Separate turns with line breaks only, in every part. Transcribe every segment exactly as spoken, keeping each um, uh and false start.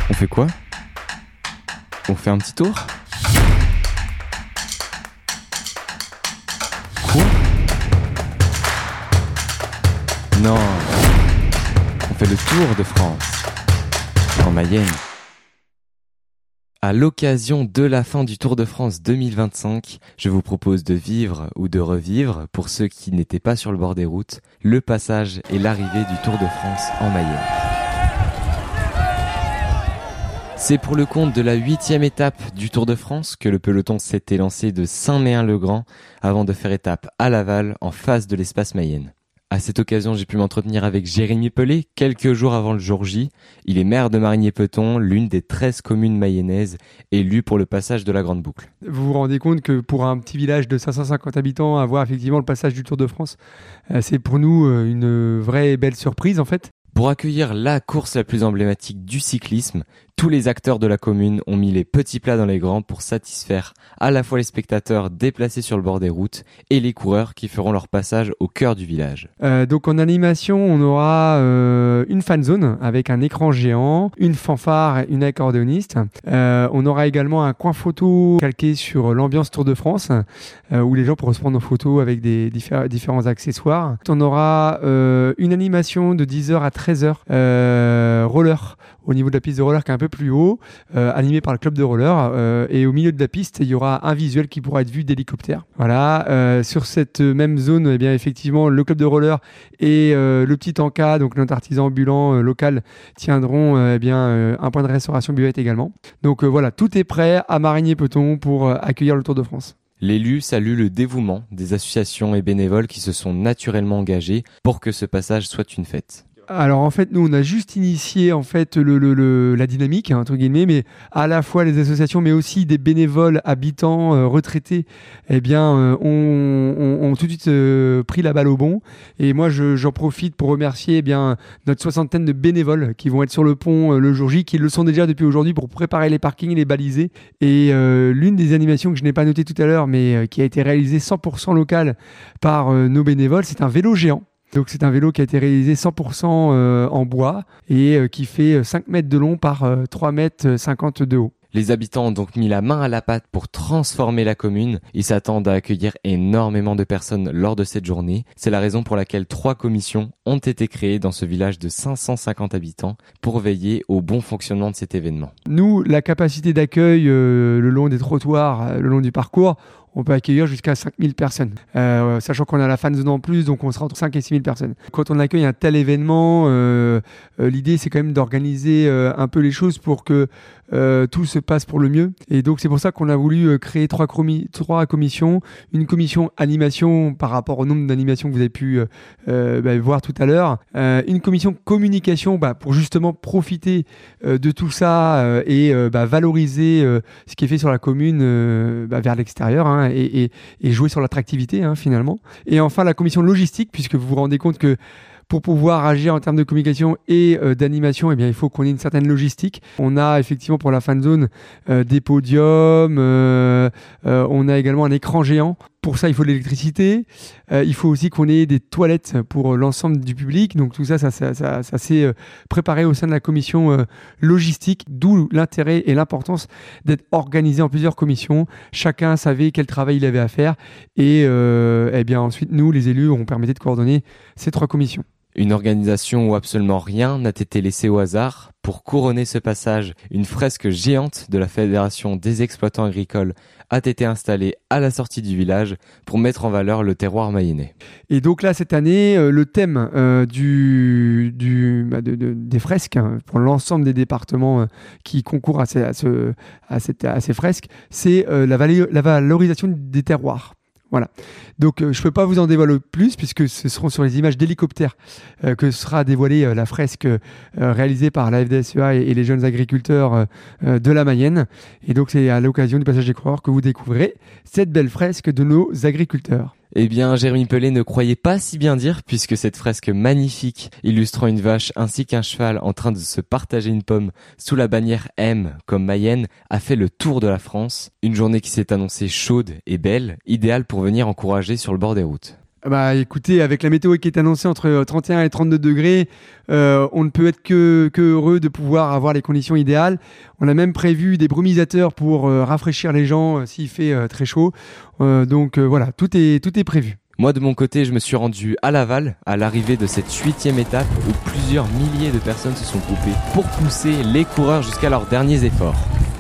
On fait quoi ? On fait un petit tour ? Quoi ? Non, on fait le tour de France, en Mayenne. À l'occasion de la fin du Tour de France deux mille vingt-cinq, je vous propose de vivre ou de revivre, pour ceux qui n'étaient pas sur le bord des routes, le passage et l'arrivée du Tour de France en Mayenne. C'est pour le compte de la huitième étape du Tour de France que le peloton s'était lancé de Saint-Méen-le-Grand avant de faire étape à Laval en face de l'espace Mayenne. À cette occasion, j'ai pu m'entretenir avec Jérémy Pelé quelques jours avant le jour J. Il est maire de Marigné-Peton, l'une des treize communes mayennaises élues pour le passage de la Grande Boucle.
Vous vous rendez compte que pour un petit village de cinq cent cinquante habitants, avoir effectivement le passage du Tour de France, euh, c'est pour nous euh, une vraie et belle surprise en fait.
Pour accueillir la course la plus emblématique du cyclisme, tous les acteurs de la commune ont mis les petits plats dans les grands pour satisfaire à la fois les spectateurs déplacés sur le bord des routes et les coureurs qui feront leur passage au cœur du village.
Euh, donc en animation, on aura euh, une fan zone avec un écran géant, une fanfare et une accordéoniste. Euh, on aura également un coin photo calqué sur l'ambiance Tour de France euh, où les gens pourront se prendre en photo avec des diffé- différents accessoires. On aura euh, une animation de dix heures à treize heures, euh, roller au niveau de la piste de roller qui est un peu plus haut, euh, animé par le club de roller. Euh, et au milieu de la piste, il y aura un visuel qui pourra être vu d'hélicoptère. Voilà. Euh, sur cette même zone, eh bien effectivement, le club de roller et euh, le petit Anka, donc notre artisan ambulant euh, local, tiendront euh, eh bien euh, un point de restauration buvette également. Donc euh, voilà, tout est prêt à Marigné-Peton pour euh, accueillir le Tour de France.
L'élu salue le dévouement des associations et bénévoles qui se sont naturellement engagés pour que ce passage soit une fête.
Alors en fait, nous on a juste initié en fait le, le, le, la dynamique hein, entre guillemets, mais à la fois les associations, mais aussi des bénévoles habitants euh, retraités, eh bien euh, ont, ont, ont tout de suite euh, pris la balle au bon. Et moi je, j'en profite pour remercier eh bien notre soixantaine de bénévoles qui vont être sur le pont euh, le jour J, qui le sont déjà depuis aujourd'hui pour préparer les parkings et les baliser. Et euh, l'une des animations que je n'ai pas notée tout à l'heure, mais euh, qui a été réalisée cent pour cent local par euh, nos bénévoles, c'est un vélo géant. Donc c'est un vélo qui a été réalisé cent pour cent euh, en bois et euh, qui fait cinq mètres de long par euh, trois mètres cinquante de haut.
Les habitants ont donc mis la main à la pâte pour transformer la commune. Ils s'attendent à accueillir énormément de personnes lors de cette journée. C'est la raison pour laquelle trois commissions ont été créées dans ce village de cinq cent cinquante habitants pour veiller au bon fonctionnement de cet événement.
Nous, la capacité d'accueil euh, le long des trottoirs, euh, le long du parcours, on peut accueillir jusqu'à cinq mille personnes, euh, sachant qu'on a la fan zone en plus, donc on sera entre cinq et six mille personnes. Quand on accueille un tel événement, euh, euh, l'idée c'est quand même d'organiser euh, un peu les choses pour que euh, tout se passe pour le mieux. Et donc c'est pour ça qu'on a voulu euh, créer trois, chromi- trois commissions. Une commission animation par rapport au nombre d'animations que vous avez pu euh, euh, bah, voir tout à l'heure. Euh, une commission communication bah, pour justement profiter euh, de tout ça euh, et euh, bah, valoriser euh, ce qui est fait sur la commune euh, bah, vers l'extérieur. Hein, Et, et, et jouer sur l'attractivité hein, finalement. Et enfin la commission logistique, puisque vous vous rendez compte que pour pouvoir agir en termes de communication et euh, d'animation, eh bien, il faut qu'on ait une certaine logistique. On a effectivement pour la fan zone euh, des podiums, euh, euh, on a également un écran géant. Pour ça, il faut de l'électricité. Euh, il faut aussi qu'on ait des toilettes pour l'ensemble du public. Donc tout ça, ça, ça, ça, ça s'est euh, préparé au sein de la commission euh, logistique, d'où l'intérêt et l'importance d'être organisé en plusieurs commissions. Chacun savait quel travail il avait à faire. Et euh, eh bien, ensuite, nous, les élus, on permettait de coordonner ces trois commissions.
Une organisation où absolument rien n'a été laissé au hasard. Pour couronner ce passage, une fresque géante de la Fédération des exploitants agricoles a été installée à la sortie du village pour mettre en valeur le terroir mayennais.
Et donc là, cette année, euh, le thème euh, du, du, bah de, de, des fresques, hein, pour l'ensemble des départements euh, qui concourent à ces, à ce, à cette, à ces fresques, c'est euh, la, valé- la valorisation des terroirs. Voilà. Donc, euh, je ne peux pas vous en dévoiler plus puisque ce seront sur les images d'hélicoptères euh, que sera dévoilée euh, la fresque euh, réalisée par la F D S E A et, et les jeunes agriculteurs euh, euh, de la Mayenne. Et donc, c'est à l'occasion du passage des coureurs que vous découvrirez cette belle fresque de nos agriculteurs.
Eh bien, Jérémy Pelé ne croyait pas si bien dire puisque cette fresque magnifique illustrant une vache ainsi qu'un cheval en train de se partager une pomme sous la bannière M comme Mayenne a fait le tour de la France. Une journée qui s'est annoncée chaude et belle, idéale pour venir encourager sur le bord des routes.
Bah écoutez, avec la météo qui est annoncée entre trente et un et trente-deux degrés, euh, on ne peut être que, que heureux de pouvoir avoir les conditions idéales. On a même prévu des brumisateurs pour euh, rafraîchir les gens euh, s'il fait euh, très chaud. Euh, donc euh, voilà, tout est, tout est prévu.
Moi de mon côté, je me suis rendu à Laval à l'arrivée de cette huitième étape où plusieurs milliers de personnes se sont groupées pour pousser les coureurs jusqu'à leurs derniers efforts.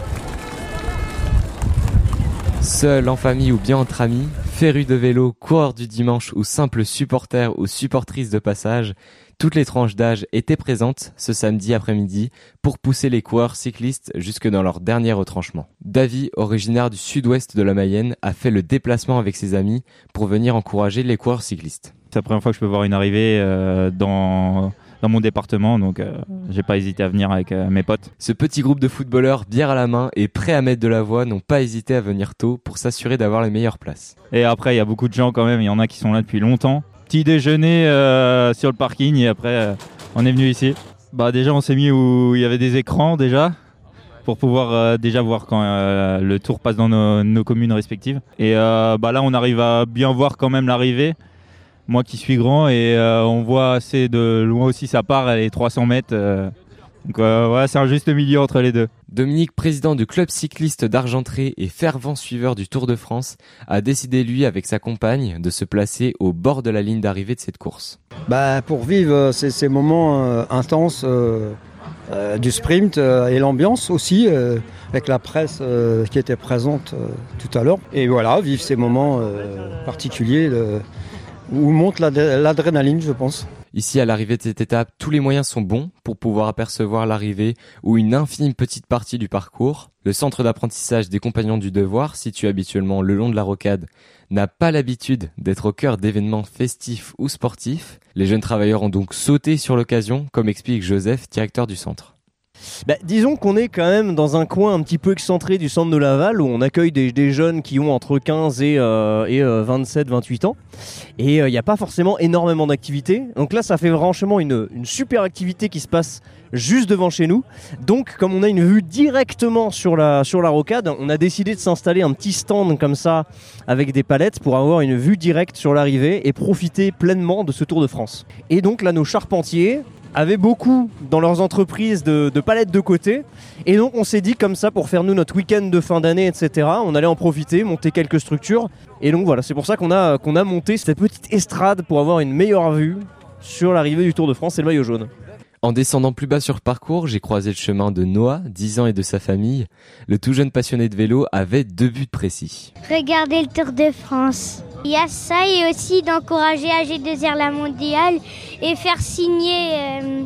Seul, en famille ou bien entre amis, férus de vélo, coureurs du dimanche ou simples supporters ou supportrices de passage, toutes les tranches d'âge étaient présentes ce samedi après-midi pour pousser les coureurs cyclistes jusque dans leur dernier retranchement. Davy, originaire du sud-ouest de la Mayenne, a fait le déplacement avec ses amis pour venir encourager les coureurs cyclistes.
C'est la première fois que je peux voir une arrivée euh, dans... dans mon département, donc euh, j'ai pas hésité à venir avec euh, mes potes.
Ce petit groupe de footballeurs, bière à la main et prêts à mettre de la voix, n'ont pas hésité à venir tôt pour s'assurer d'avoir les meilleures places.
Et après, il y a beaucoup de gens quand même, il y en a qui sont là depuis longtemps. Petit déjeuner euh, sur le parking et après, euh, on est venu ici. Bah déjà, on s'est mis où il y avait des écrans déjà, pour pouvoir euh, déjà voir quand euh, le tour passe dans nos, nos communes respectives. Et euh, bah là, on arrive à bien voir quand même l'arrivée. Moi qui suis grand et euh, on voit assez de loin aussi ça part, les trois cents mètres. Euh, donc euh, voilà, c'est un juste milieu entre les deux.
Dominique, président du club cycliste d'Argentré et fervent suiveur du Tour de France, a décidé lui avec sa compagne de se placer au bord de la ligne d'arrivée de cette course.
Bah, pour vivre ces, ces moments euh, intenses euh, euh, du sprint euh, et l'ambiance aussi, euh, avec la presse euh, qui était présente euh, tout à l'heure. Et voilà, vivre ces moments euh, particuliers de, où monte l'ad- l'adrénaline, je pense.
Ici, à l'arrivée de cette étape, tous les moyens sont bons pour pouvoir apercevoir l'arrivée ou une infime petite partie du parcours. Le centre d'apprentissage des Compagnons du Devoir, situé habituellement le long de la rocade, n'a pas l'habitude d'être au cœur d'événements festifs ou sportifs. Les jeunes travailleurs ont donc sauté sur l'occasion, comme explique Joseph, directeur du centre.
Bah, disons qu'on est quand même dans un coin un petit peu excentré du centre de Laval où on accueille des, des jeunes qui ont entre quinze et, euh, et euh, vingt-sept vingt-huit ans et il euh, n'y a pas forcément énormément d'activités. Donc là ça fait franchement une, une super activité qui se passe juste devant chez nous. Donc comme on a une vue directement sur la, sur la rocade, on a décidé de s'installer un petit stand comme ça avec des palettes pour avoir une vue directe sur l'arrivée et profiter pleinement de ce Tour de France. Et donc là nos charpentiers avaient beaucoup dans leurs entreprises de, de palettes de côté et donc on s'est dit comme ça pour faire nous notre week-end de fin d'année etc, on allait en profiter, monter quelques structures et donc voilà, c'est pour ça qu'on a, qu'on a monté cette petite estrade pour avoir une meilleure vue sur l'arrivée du Tour de France et le maillot jaune.
En descendant plus bas sur le parcours, j'ai croisé le chemin de Noah, dix ans, et de sa famille. Le tout jeune passionné de vélo avait deux buts précis.
Regarder le Tour de France. Il y a ça et aussi d'encourager A G deux R la mondiale et faire signer euh,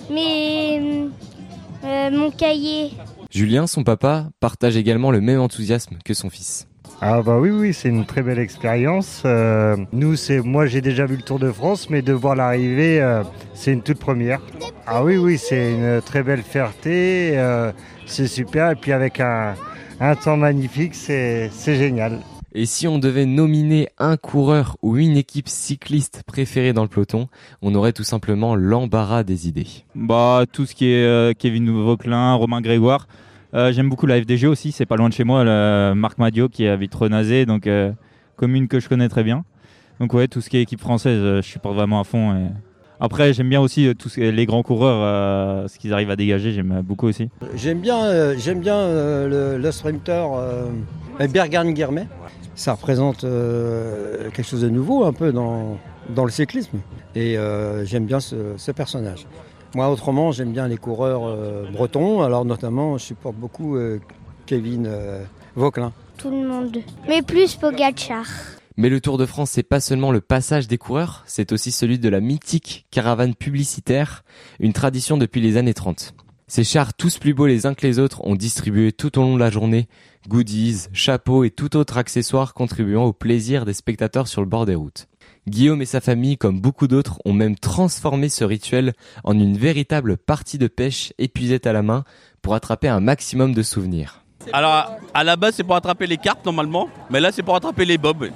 mes, euh, mon cahier.
Julien, son papa, partage également le même enthousiasme que son fils.
Ah bah oui, oui, c'est une très belle expérience. Euh, nous, c'est, moi j'ai déjà vu le Tour de France, mais de voir l'arrivée, euh, c'est une toute première. Ah oui, oui, c'est une très belle fierté, euh, c'est super. Et puis avec un, un temps magnifique, c'est, c'est génial.
Et si on devait nominer un coureur ou une équipe cycliste préférée dans le peloton, on aurait tout simplement l'embarras des idées.
Bah tout ce qui est euh, Kevin Vauquelin, Romain Grégoire. Euh, j'aime beaucoup la F D G aussi, c'est pas loin de chez moi, le Marc Madiot qui habite Renazé, donc euh, commune que je connais très bien. Donc ouais, tout ce qui est équipe française, euh, je supporte vraiment à fond. Et... Après, j'aime bien aussi euh, tous les grands coureurs, euh, ce qu'ils arrivent à dégager, j'aime beaucoup aussi.
J'aime bien, euh, j'aime bien euh, le, le sprinter euh, Bergan Guermet. Ça représente euh, quelque chose de nouveau un peu dans, dans le cyclisme. Et euh, j'aime bien ce, ce personnage. Moi, autrement, j'aime bien les coureurs euh, bretons. Alors, notamment, je supporte beaucoup euh, Kevin euh, Vauquelin.
Tout le monde. Mais plus Pogacar.
Mais le Tour de France, c'est pas seulement le passage des coureurs, c'est aussi celui de la mythique caravane publicitaire, une tradition depuis les années trente. Ces chars tous plus beaux les uns que les autres ont distribué tout au long de la journée goodies, chapeaux et tout autre accessoire contribuant au plaisir des spectateurs sur le bord des routes. Guillaume et sa famille, comme beaucoup d'autres, ont même transformé ce rituel en une véritable partie de pêche épuisette à la main pour attraper un maximum de souvenirs.
Alors, à la base, c'est pour attraper les carpes normalement, mais là, c'est pour attraper les bobs.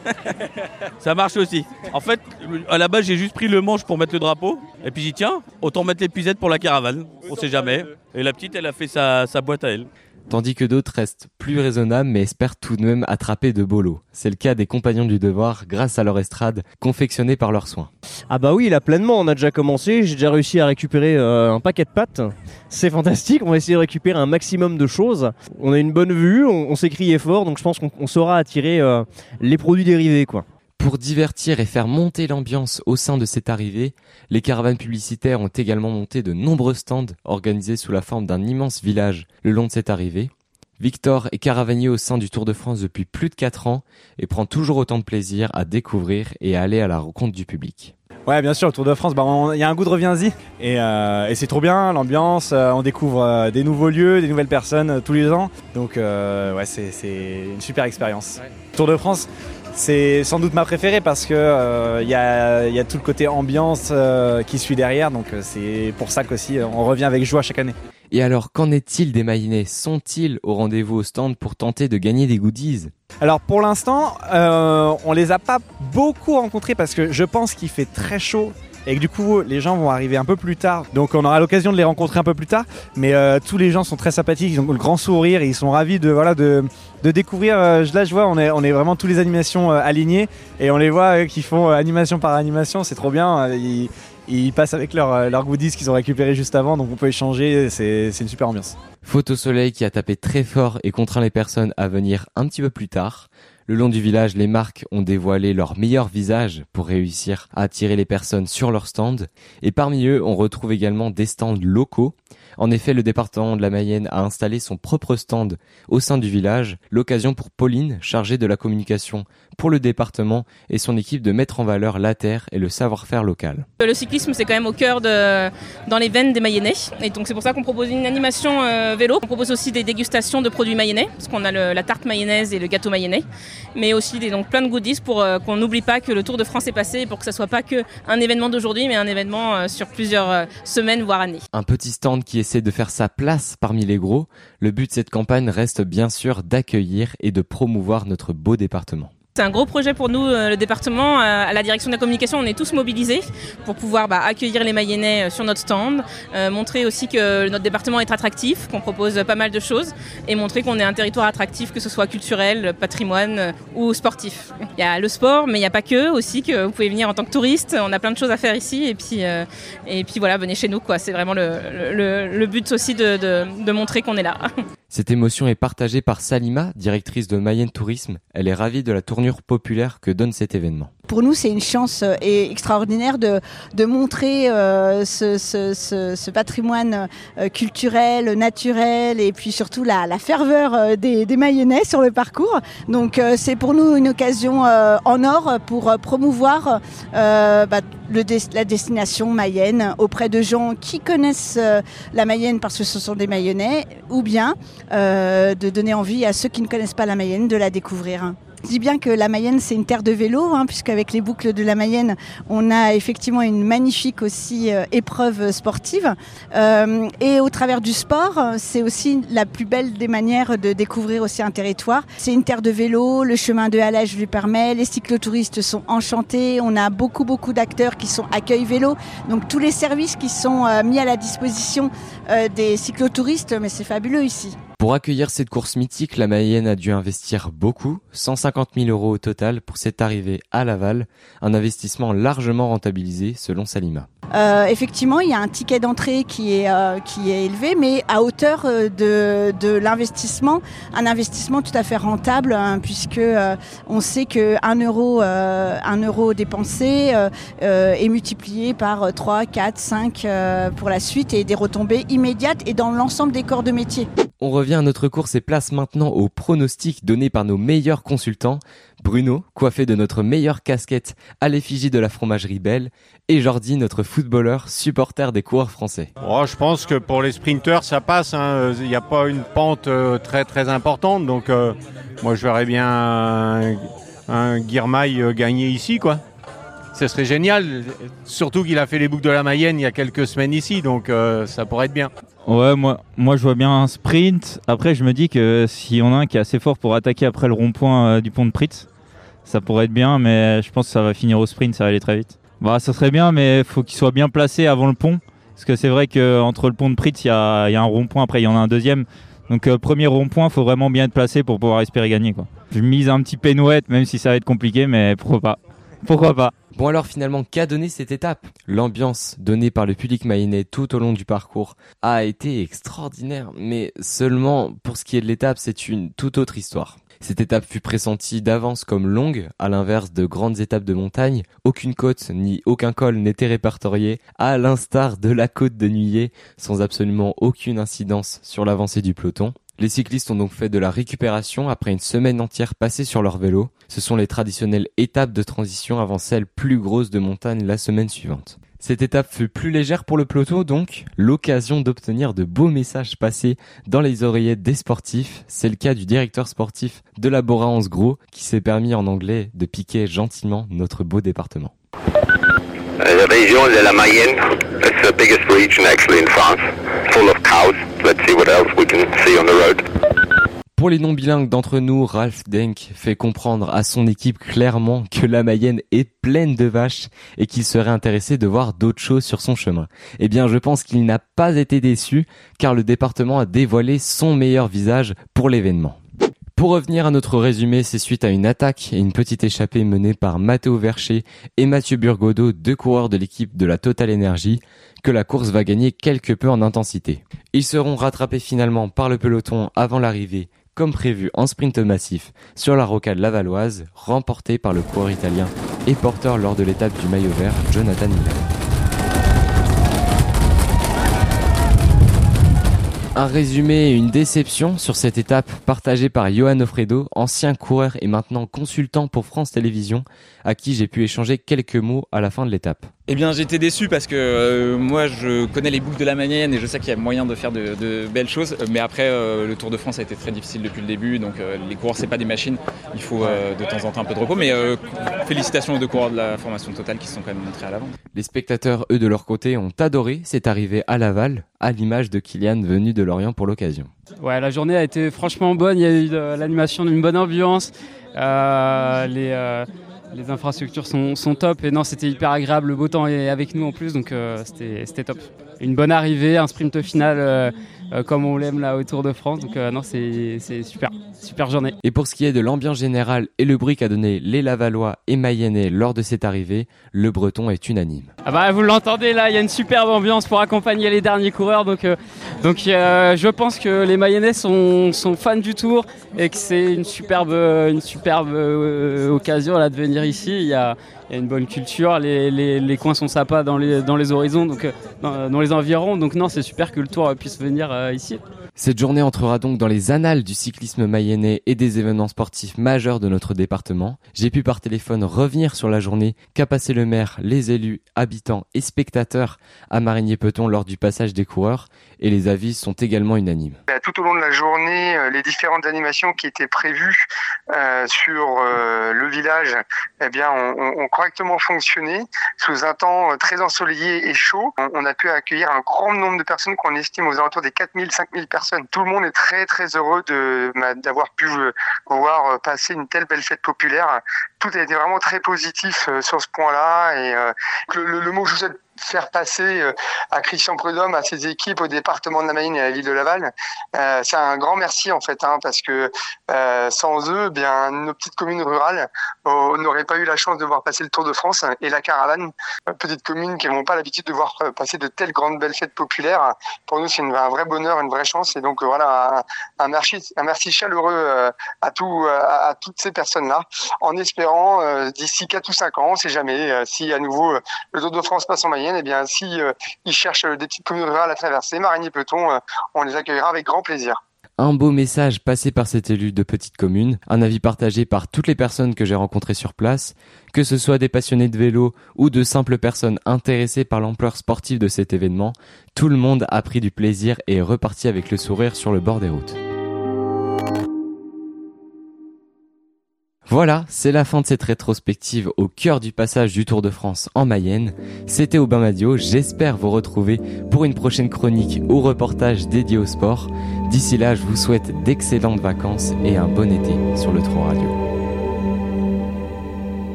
Ça marche aussi. En fait, à la base, j'ai juste pris le manche pour mettre le drapeau, et puis j'ai dit, tiens, autant mettre l'épuisette pour la caravane, on sait jamais. Et la petite, elle a fait sa, sa boîte à elle.
tandis que d'autres restent plus raisonnables mais espèrent tout de même attraper de beaux lots. C'est le cas des Compagnons du Devoir grâce à leur estrade confectionnée par leurs soins.
Ah bah oui, là pleinement, on a déjà commencé, j'ai déjà réussi à récupérer euh, un paquet de pâtes, c'est fantastique, on va essayer de récupérer un maximum de choses. On a une bonne vue, on, on s'est crié fort, donc je pense qu'on on saura attirer euh, les produits dérivés quoi.
Pour divertir et faire monter l'ambiance au sein de cette arrivée, les caravanes publicitaires ont également monté de nombreux stands organisés sous la forme d'un immense village le long de cette arrivée. Victor est caravanier au sein du Tour de France depuis plus de quatre ans et prend toujours autant de plaisir à découvrir et à aller à la rencontre du public.
Ouais, bien sûr, le Tour de France, bah, il y a un goût de reviens-y et, euh, et c'est trop bien, l'ambiance, euh, on découvre euh, des nouveaux lieux, des nouvelles personnes euh, tous les ans, donc euh, ouais, c'est, c'est une super expérience. Ouais. Tour de France, c'est sans doute ma préférée parce qu'il euh, y, a, y a tout le côté ambiance euh, qui suit derrière, donc euh, c'est pour ça qu'aussi on revient avec joie chaque année.
Et alors, qu'en est-il des Mayennais ? Sont-ils au rendez-vous au stand pour tenter de gagner des goodies ?
Alors pour l'instant, euh, on les a pas beaucoup rencontrés parce que je pense qu'il fait très chaud et que du coup les gens vont arriver un peu plus tard. Donc on aura l'occasion de les rencontrer un peu plus tard. Mais euh, tous les gens sont très sympathiques, ils ont le grand sourire et ils sont ravis de, voilà, de, de découvrir. Euh, là je vois, on est, on est vraiment tous les animations euh, alignées et on les voit euh, qui font euh, animation par animation, c'est trop bien. Ils, ils passent avec leurs leur goodies qu'ils ont récupérés juste avant, donc on peut échanger, c'est, c'est une super ambiance.
Photo soleil qui a tapé très fort et contraint les personnes à venir un petit peu plus tard. Le long du village, les marques ont dévoilé leur meilleur visage pour réussir à attirer les personnes sur leur stand. Et parmi eux, on retrouve également des stands locaux. En effet, le département de la Mayenne a installé son propre stand au sein du village. L'occasion pour Pauline, chargée de la communication pour le département et son équipe de mettre en valeur la terre et le savoir-faire local.
Le cyclisme, c'est quand même au cœur de, dans les veines des Mayennais. Et donc c'est pour ça qu'on propose une animation euh, vélo. On propose aussi des dégustations de produits mayennais, parce qu'on a le, la tarte mayonnaise et le gâteau mayennais. Mais aussi des, donc, plein de goodies pour euh, qu'on n'oublie pas que le Tour de France est passé et pour que ça soit pas qu'un événement d'aujourd'hui, mais un événement euh, sur plusieurs euh, semaines, voire années.
Un petit stand qui essaie de faire sa place parmi les gros. Le but de cette campagne reste bien sûr d'accueillir et de promouvoir notre beau département.
C'est un gros projet pour nous, euh, le département. Euh, à la direction de la communication, on est tous mobilisés pour pouvoir bah, accueillir les Mayennais sur notre stand, euh, montrer aussi que notre département est attractif, qu'on propose pas mal de choses et montrer qu'on est un territoire attractif, que ce soit culturel, patrimoine euh, ou sportif. Il y a le sport, mais il n'y a pas que, aussi que vous pouvez venir en tant que touriste. On a plein de choses à faire ici et puis, euh, et puis voilà, venez chez nous, quoi. C'est vraiment le, le, le but aussi de, de, de montrer qu'on est là.
Cette émotion est partagée par Salima, directrice de Mayenne Tourisme. Elle est ravie de la tournure populaire que donne cet événement.
Pour nous, c'est une chance euh, extraordinaire de, de montrer euh, ce, ce, ce, ce patrimoine euh, culturel, naturel et puis surtout la, la ferveur euh, des, des Mayennais sur le parcours. Donc euh, c'est pour nous une occasion euh, en or pour euh, promouvoir euh, bah, le des, la destination Mayenne auprès de gens qui connaissent euh, la Mayenne parce que ce sont des Mayennais ou bien euh, de donner envie à ceux qui ne connaissent pas la Mayenne de la découvrir. Je dis bien que la Mayenne, c'est une terre de vélo, hein, puisqu'avec les boucles de la Mayenne, on a effectivement une magnifique aussi euh, épreuve sportive. Euh, et au travers du sport, c'est aussi la plus belle des manières de découvrir aussi un territoire. C'est une terre de vélo, le chemin de halage lui permet, les cyclotouristes sont enchantés, on a beaucoup beaucoup d'acteurs qui sont accueil vélo, donc tous les services qui sont euh, mis à la disposition euh, des cyclotouristes, mais c'est fabuleux ici.
Pour accueillir cette course mythique, la Mayenne a dû investir beaucoup, cent cinquante mille euros au total pour cette arrivée à Laval, un investissement largement rentabilisé selon Salima.
Euh, effectivement, il y a un ticket d'entrée qui est, euh, qui est élevé, mais à hauteur de, de l'investissement, un investissement tout à fait rentable, hein, puisque euh, on sait qu'un euro, euh, un euro dépensé euh, euh, est multiplié par trois, quatre, cinq euh, pour la suite et des retombées immédiates et dans l'ensemble des corps de métier.
On revient à notre course et place maintenant aux pronostics donnés par nos meilleurs consultants. Bruno, coiffé de notre meilleure casquette à l'effigie de la fromagerie Belle, et Jordi, notre footballeur, supporter des coureurs français.
Oh, je pense que pour les sprinteurs, ça passe. Hein. Il n'y a pas une pente euh, très très importante, donc euh, moi je verrais bien un, un Guirmail euh, gagner ici, quoi. Ce serait génial, surtout qu'il a fait les boucles de la Mayenne il y a quelques semaines ici, donc euh, ça pourrait être bien.
Ouais, moi, moi je vois bien un sprint. Après, je me dis que s'il y en a un qui est assez fort pour attaquer après le rond-point euh, du pont de Pritz, ça pourrait être bien, mais je pense que ça va finir au sprint, ça va aller très vite. Bah, ça serait bien, mais il faut qu'il soit bien placé avant le pont, parce que c'est vrai qu'entre le pont de Pritz, il y a, y a un rond-point, après il y en a un deuxième, Donc euh, premier rond-point, faut vraiment bien être placé pour pouvoir espérer gagner, quoi. Je mise un petit pénouette, même si ça va être compliqué, mais pourquoi pas. Pourquoi pas.
Bon alors finalement, qu'a donné cette étape ? L'ambiance donnée par le public mayennais tout au long du parcours a été extraordinaire, mais seulement pour ce qui est de l'étape, c'est une toute autre histoire. Cette étape fut pressentie d'avance comme longue, à l'inverse de grandes étapes de montagne. Aucune côte ni aucun col n'était répertorié, à l'instar de la côte de Nuillé, sans absolument aucune incidence sur l'avancée du peloton. Les cyclistes ont donc fait de la récupération après une semaine entière passée sur leur vélo. Ce sont les traditionnelles étapes de transition avant celle plus grosse de montagne la semaine suivante. Cette étape fut plus légère pour le peloton donc, l'occasion d'obtenir de beaux messages passés dans les oreillettes des sportifs. C'est le cas du directeur sportif de la Bora onze Gros qui s'est permis en anglais de piquer gentiment notre beau département.
La région de la Mayenne, it's the biggest region actually in France, full of cows. Let's see what else we can see on the road.
Pour les non-bilingues d'entre nous, Ralph Denk fait comprendre à son équipe clairement que la Mayenne est pleine de vaches et qu'il serait intéressé de voir d'autres choses sur son chemin. Eh bien, je pense qu'il n'a pas été déçu car le département a dévoilé son meilleur visage pour l'événement. Pour revenir à notre résumé, c'est suite à une attaque et une petite échappée menée par Matteo Vercher et Mathieu Burgodeau, deux coureurs de l'équipe de la Total Energy, que la course va gagner quelque peu en intensité. Ils seront rattrapés finalement par le peloton avant l'arrivée, comme prévu en sprint massif sur la rocade lavalloise, remportée par le coureur italien et porteur lors de l'étape du maillot vert, Jonathan Miller. Un résumé et une déception sur cette étape partagée par Johan Ofredo, ancien coureur et maintenant consultant pour France Télévisions, à qui j'ai pu échanger quelques mots à la fin de l'étape.
Eh bien j'étais déçu parce que euh, moi je connais les boucles de la Mayenne et je sais qu'il y a moyen de faire de, de belles choses, mais après euh, le Tour de France a été très difficile depuis le début, donc euh, les coureurs c'est pas des machines, il faut euh, de temps en temps un peu de repos, mais euh, félicitations aux deux coureurs de la formation Total qui se sont quand même montrés à l'avant.
Les spectateurs eux de leur côté ont adoré cette arrivée à Laval, à l'image de Kylian venu de Lorient pour l'occasion.
Ouais, la journée a été franchement bonne, il y a eu de l'animation d'une bonne ambiance, euh, les... Euh Les infrastructures sont, sont top et non, c'était hyper agréable, le beau temps est avec nous en plus, donc euh, c'était, c'était top. Une bonne arrivée, un sprint final euh, euh, comme on l'aime là au Tour de France, donc euh, non, c'est, c'est super, super journée.
Et pour ce qui est de l'ambiance générale et le bruit qu'a donné les Lavallois et Mayennais lors de cette arrivée, le Breton est unanime.
Ah bah vous l'entendez là, il y a une superbe ambiance pour accompagner les derniers coureurs, donc, euh, donc euh, je pense que les Mayennais sont, sont fans du Tour et que c'est une superbe, une superbe euh, occasion là, de venir ici. Il y a, il y a une bonne culture, les, les, les coins sont sympas dans les, dans les horizons, donc euh, dans, dans les environs, donc non, c'est super que le Tour puisse venir euh, ici.
Cette journée entrera donc dans les annales du cyclisme mayennais et des événements sportifs majeurs de notre département. J'ai pu par téléphone revenir sur la journée qu'a passé le maire, les élus, habitants et spectateurs à Marigny-Peton lors du passage des coureurs, et les avis sont également unanimes.
Tout au long de la journée, les différentes animations qui étaient prévues euh, sur euh, le village eh bien, ont, ont correctement fonctionné. Sous un temps très ensoleillé et chaud, on a pu accueillir un grand nombre de personnes qu'on estime aux alentours des quatre mille, cinq mille personnes. Tout le monde est très très heureux de, d'avoir pu voir passer une telle belle fête populaire. Tout a été vraiment très positif sur ce point-là. Et euh, le, le mot que je vous souhaite faire passer euh, à Christian Prudhomme, à ses équipes, au département de la Mayenne et à la ville de Laval, euh, c'est un grand merci en fait, hein, parce que euh, sans eux, bien nos petites communes rurales euh, n'auraient pas eu la chance de voir passer le Tour de France et la caravane. Euh, petites communes qui n'ont pas l'habitude de voir passer de telles grandes belles fêtes populaires. Pour nous, c'est une, un vrai bonheur, une vraie chance. Et donc euh, voilà, un, un merci, un merci chaleureux euh, à tout, à, à toutes ces personnes-là, en espérant euh, d'ici quatre ou cinq ans, on ne sait jamais, euh, si à nouveau euh, le Tour de France passe en Mayenne. Eh bien, si euh, ils cherchent des petites communes rurales à traverser, Marigny-Peton, euh, on les accueillera avec grand plaisir.
Un beau message passé par cet élu de petite commune, un avis partagé par toutes les personnes que j'ai rencontrées sur place, que ce soit des passionnés de vélo ou de simples personnes intéressées par l'ampleur sportive de cet événement, tout le monde a pris du plaisir et est reparti avec le sourire sur le bord des routes. Voilà, c'est la fin de cette rétrospective au cœur du passage du Tour de France en Mayenne. C'était Aubin Madio, j'espère vous retrouver pour une prochaine chronique ou reportage dédié au sport. D'ici là, je vous souhaite d'excellentes vacances et un bon été sur le Tro Radio.